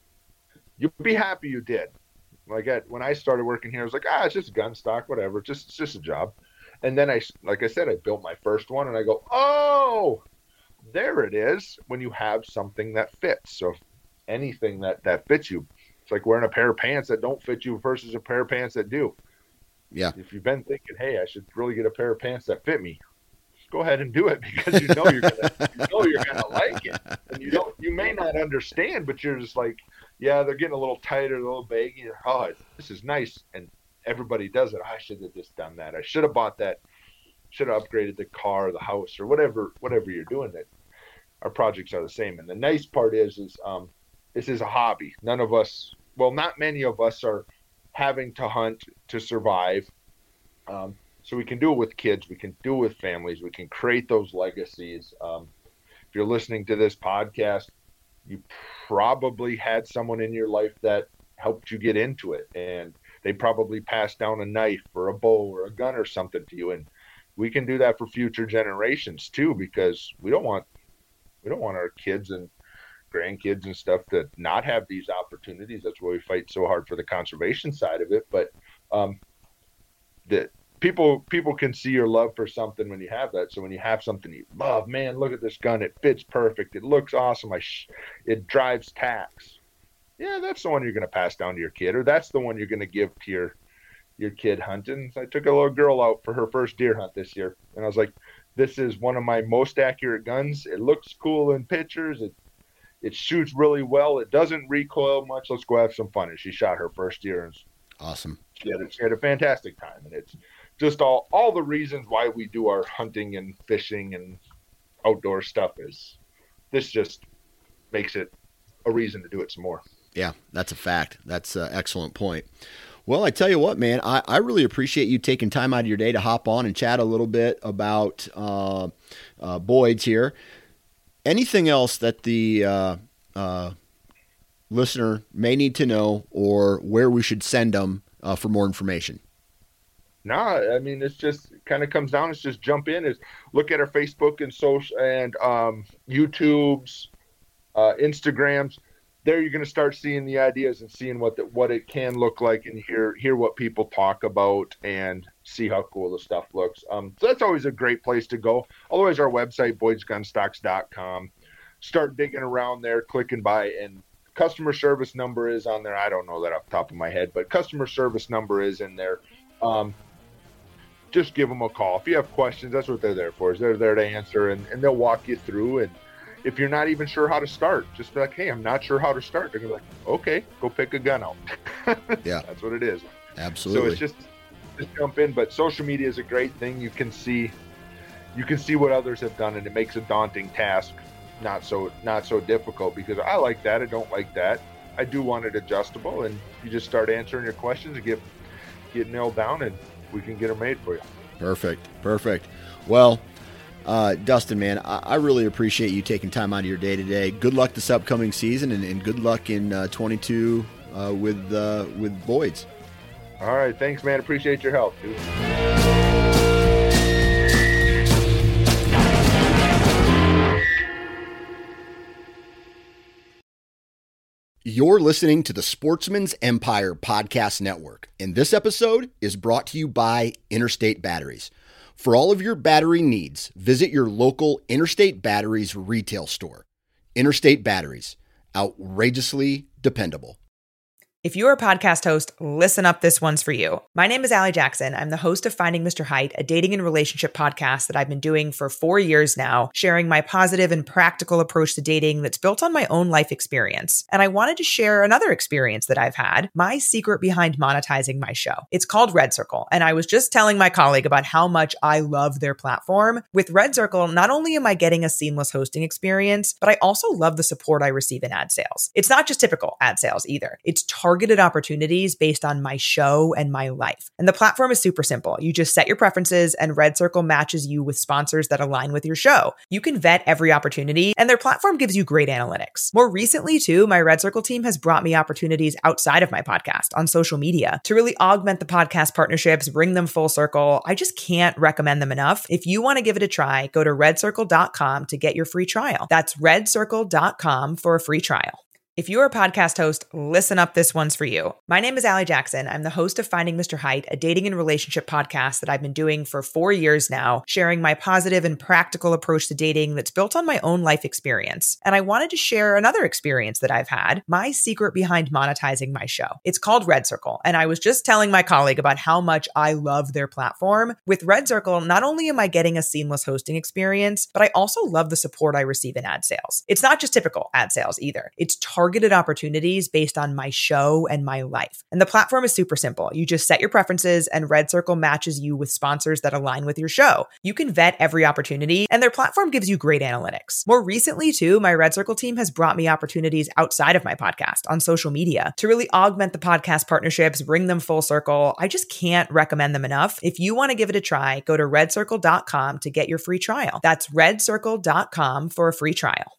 Speaker 5: you'll be happy you did. Like I, when I started working here, I was like, ah, it's just a gun stock, whatever. Just, it's just a job. And then I, like I said, I built my first one and I go, oh, there it is when you have something that fits. So anything that, that fits you. It's like wearing a pair of pants that don't fit you versus a pair of pants that do.
Speaker 2: Yeah.
Speaker 5: If you've been thinking, hey, I should really get a pair of pants that fit me, just go ahead and do it because you know you're gonna you know you're gonna like it. And you don't you may not understand, but you're just like, yeah, they're getting a little tighter, a little baggy. Oh, this is nice. And everybody does it. I should have just done that. I should have bought that, should have upgraded the car, the house, or whatever, whatever you're doing. That our projects are the same. And the nice part is is um this is a hobby. None of us Well, not many of us are having to hunt to survive. Um, so we can do it with kids. We can do it with families. We can create those legacies. Um, if you're listening to this podcast, you probably had someone in your life that helped you get into it. And they probably passed down a knife or a bow or a gun or something to you. And we can do that for future generations too, because we don't want, we don't want our kids and grandkids and stuff to not have these opportunities. That's why we fight so hard for the conservation side of it. But um, the people people can see your love for something when you have that. So when you have something you love, man, look at this gun. It fits perfect. It looks awesome. I sh- it drives tacks. Yeah, that's the one you're going to pass down to your kid, or that's the one you're going to give to your your kid hunting. So I took a little girl out for her first deer hunt this year, and I was like, this is one of my most accurate guns. It looks cool in pictures. It It shoots really well. It doesn't recoil much. Let's go have some fun. And she shot her first deer. And
Speaker 2: awesome.
Speaker 5: She had, a, she had a fantastic time. And it's just all, all the reasons why we do our hunting and fishing and outdoor stuff is this just makes it a reason to do it some more.
Speaker 2: Yeah, that's a fact. That's an excellent point. Well, I tell you what, man, I, I really appreciate you taking time out of your day to hop on and chat a little bit about uh, uh, Boyd's here. Anything else that the uh, uh, listener may need to know, or where we should send them uh, for more information?
Speaker 5: No, I mean, it's just kind of comes down. It's just jump in, is look at our Facebook and social and um, YouTube's, uh, Instagrams. There, you're going to start seeing the ideas and seeing what the, what it can look like, and hear hear what people talk about and see how cool the stuff looks. Um, so that's always a great place to go. Otherwise, our website, boyds gun stocks dot com. Start digging around there, clicking by, and customer service number is on there. I don't know that off the top of my head, but customer service number is in there. Um, just give them a call. If you have questions, that's what they're there for, is they're there to answer, and, and they'll walk you through. And if you're not even sure how to start, just be like, hey, I'm not sure how to start. They're gonna be like, okay, go pick a gun out.
Speaker 2: Yeah.
Speaker 5: That's what it is.
Speaker 2: Absolutely.
Speaker 5: So it's just, just jump in. But social media is a great thing. You can see, you can see what others have done, and it makes a daunting task not so, not so difficult, because I like that. I don't like that. I do want it adjustable, and you just start answering your questions and get, get nailed down, and we can get them made for you.
Speaker 2: Perfect. Perfect. Well, uh, Dustin, man, I, I really appreciate you taking time out of your day today. Good luck this upcoming season, and, and good luck in uh, twenty-two uh, with uh, with Boyd's.
Speaker 5: All right. Thanks, man. Appreciate your help, dude.
Speaker 2: You're listening to the Sportsman's Empire Podcast Network, and this episode is brought to you by Interstate Batteries. For all of your battery needs, visit your local Interstate Batteries retail store. Interstate Batteries, outrageously dependable.
Speaker 1: If you're a podcast host, listen up, this one's for you. My name is Allie Jackson. I'm the host of Finding Mister Height, a dating and relationship podcast that I've been doing for four years now, sharing my positive and practical approach to dating that's built on my own life experience. And I wanted to share another experience that I've had, my secret behind monetizing my show. It's called Red Circle, and I was just telling my colleague about how much I love their platform. With Red Circle, not only am I getting a seamless hosting experience, but I also love the support I receive in ad sales. It's not just typical ad sales either. It's targeted opportunities based on my show and my life. And the platform is super simple. You just set your preferences, and Red Circle matches you with sponsors that align with your show. You can vet every opportunity, and their platform gives you great analytics. More recently, too, my Red Circle team has brought me opportunities outside of my podcast on social media to really augment the podcast partnerships, bring them full circle. I just can't recommend them enough. If you want to give it a try, go to red circle dot com to get your free trial. That's red circle dot com for a free trial. If you're a podcast host, listen up, this one's for you. My name is Allie Jackson. I'm the host of Finding Mister Height, a dating and relationship podcast that I've been doing for four years now, sharing my positive and practical approach to dating that's built on my own life experience. And I wanted to share another experience that I've had, my secret behind monetizing my show. It's called Red Circle, and I was just telling my colleague about how much I love their platform. With Red Circle, not only am I getting a seamless hosting experience, but I also love the support I receive in ad sales. It's not just typical ad sales either. It's targeted targeted opportunities based on my show and my life. And the platform is super simple. You just set your preferences, and Red Circle matches you with sponsors that align with your show. You can vet every opportunity, and their platform gives you great analytics. More recently, too, my Red Circle team has brought me opportunities outside of my podcast on social media to really augment the podcast partnerships, bring them full circle. I just can't recommend them enough. If you want to give it a try, go to red circle dot com to get your free trial. That's red circle dot com for a free trial.